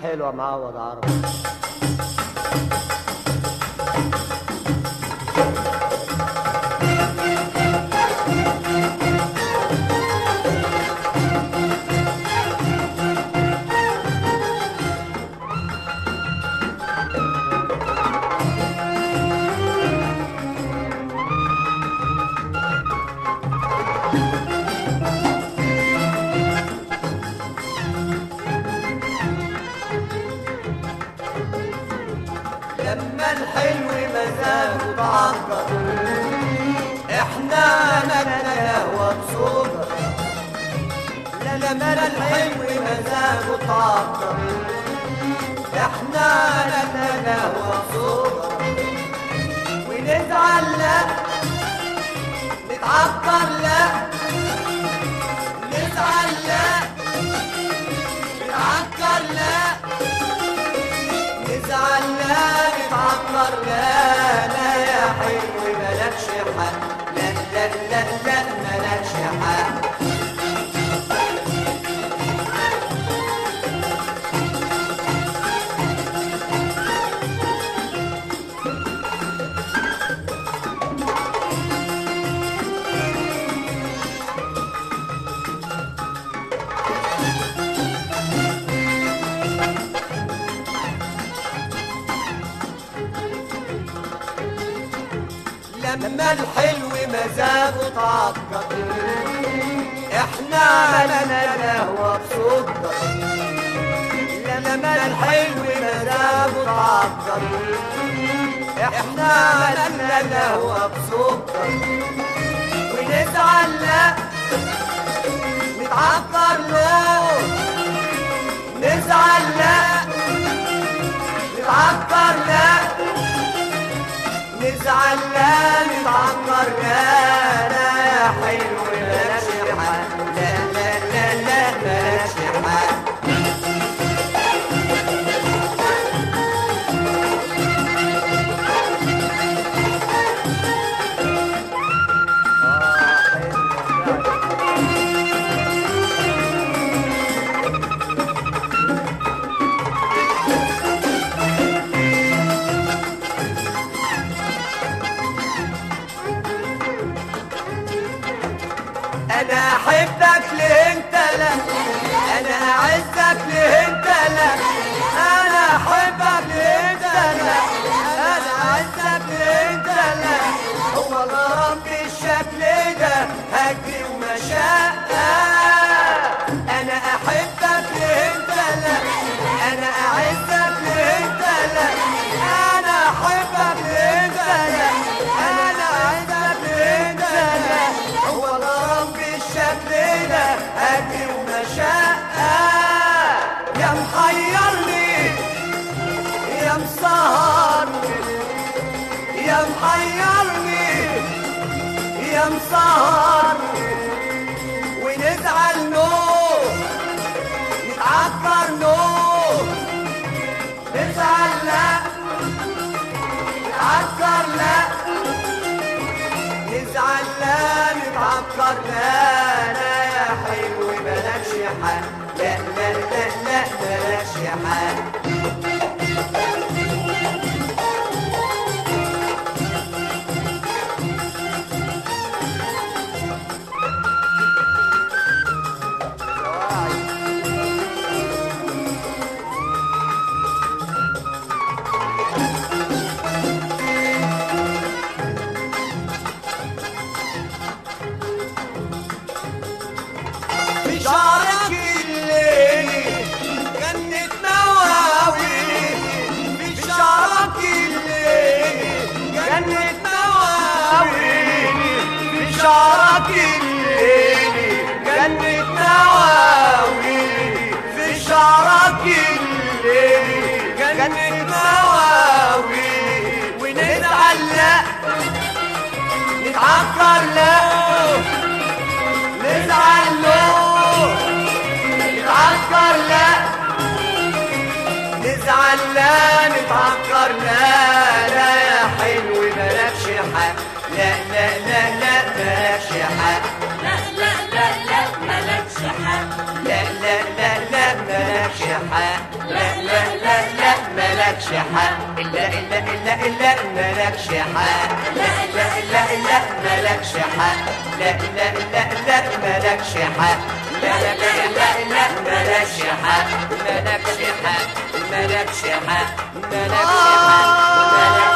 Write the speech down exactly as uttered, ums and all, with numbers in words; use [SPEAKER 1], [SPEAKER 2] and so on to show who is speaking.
[SPEAKER 1] حلوة معوض عربي.
[SPEAKER 2] لما الحلو مزاجه تعكر احنا عملنا قهوة بصودا. لما الحلو مزاجه تعكر احنا عملنا قهوة بصودا. ونزعل لا نتعكر لا نزعل لا نتعكر لا نزعل لا نتعكر لا لا يا حلو مالكش حق لا لا لا لا مالكش حق. لما الحلو مزاجه تعكر احنا عملنا القهوة بصودا. لما الحلو مزاجه تعكر احنا عملنا القهوة بصودا. ونزعل لا نتعكر لا نزعل لا نتعكر لا نزعل لا نتعكر لا لا يا حلو مالكش حق لا لا لا لا مالكش حق. انا احبك ليه انت لا انا اعزك ليه انت لا انا احبك ليه انت لا انا اعزك ليه انت لا. هو غرام بالشكل ده هجري ومشقة. انا احبك ليه انت لا انا اعزك ليه انت لا انا احبك ليه انت لا انا اعزك ليه انت لا. هو غرام بالشكل ده هجري ومشقة. يا محيرني يا مسهرني يا محيرني يا مسهرني. ونزعل نور نتعكر نور نزعل لا نتعكر لا نزعل لا نتعكر لا لا يا حلو مالكش حق لا لا لا لا مالكش حق. شعرك الليل جنة مواويل في شعرك الليل جنة مواويل في شعرك الليل جنة مواويل في شعرك الليل جنة مواويل. ونزعل لا نتعكر لا نزعل له نتعكر لا نزعل لا نتعكر لا لا يا حلو مالكش حق لا لا لا لا مالكش حق
[SPEAKER 3] لا لا لا لا مالكش حق
[SPEAKER 2] لا لا لا لا مالكش مالكش حق لا لا لا لا مالكش حق إلا إلا إلا إلا مالكش حق لا لا لا لا مالكش حق لا لا لا لا مالكش حق لا لا لا لا مالكش حق مالكش حق مالكش حق مالكش حق مالكش